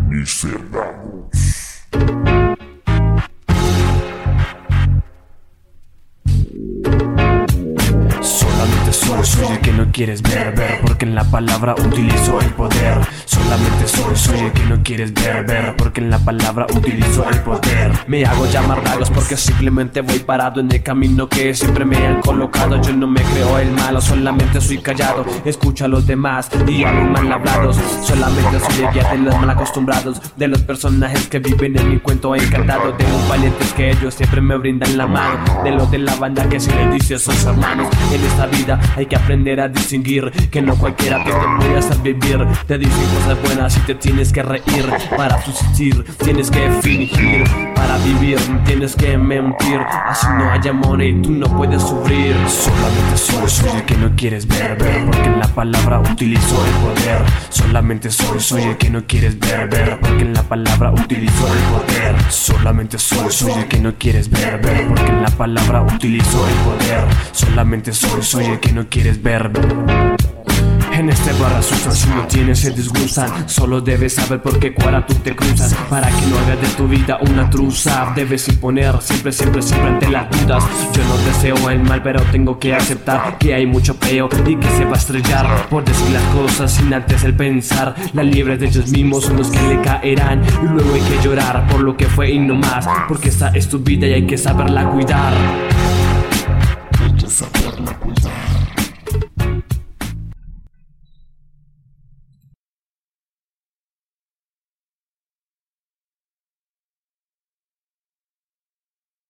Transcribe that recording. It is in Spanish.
miserables. Solamente soy el que no quieres ver, porque en la palabra utilizo el poder. Solamente soy el que no quieres ver, porque en la palabra utilizo el poder. Me hago llamar vagos porque simplemente voy parado en el camino que siempre me han colocado. Yo no me creo el malo, solamente soy callado. Escucho a los demás y a los mal hablados. Solamente soy el guía de los mal acostumbrados, de los personajes que viven en mi cuento encantado, de los valientes que ellos siempre me brindan la mano, de los de la banda que si les dices sos hermanos. En esta vida hay que aprender a distinguir que no cualquiera que te puede hacer vivir. Te dicen cosas buenas y te tienes que reír. Para subsistir tienes que fingir, para vivir tienes que mentir. Así no hay amor y tú no puedes sufrir. Solamente soy el que no quieres ver, porque en la palabra utilizo el poder. Solamente soy el que no quieres ver, porque en la palabra utilizo el poder. Solamente soy el que no quieres ver, porque en la palabra utilizo el poder. Solamente soy el que no quieres ver. En este bar asustan, si no tienes se disgustan. Solo debes saber por qué cuadra tú te cruzas, para que no hagas de tu vida una truza. Debes imponer siempre ante las dudas. Yo no deseo el mal, pero tengo que aceptar que hay mucho peo y que se va a estrellar por decir las cosas sin antes el pensar. Las liebres de ellos mismos son los que le caerán, y luego hay que llorar por lo que fue y no más, porque esta es tu vida y hay que saberla cuidar.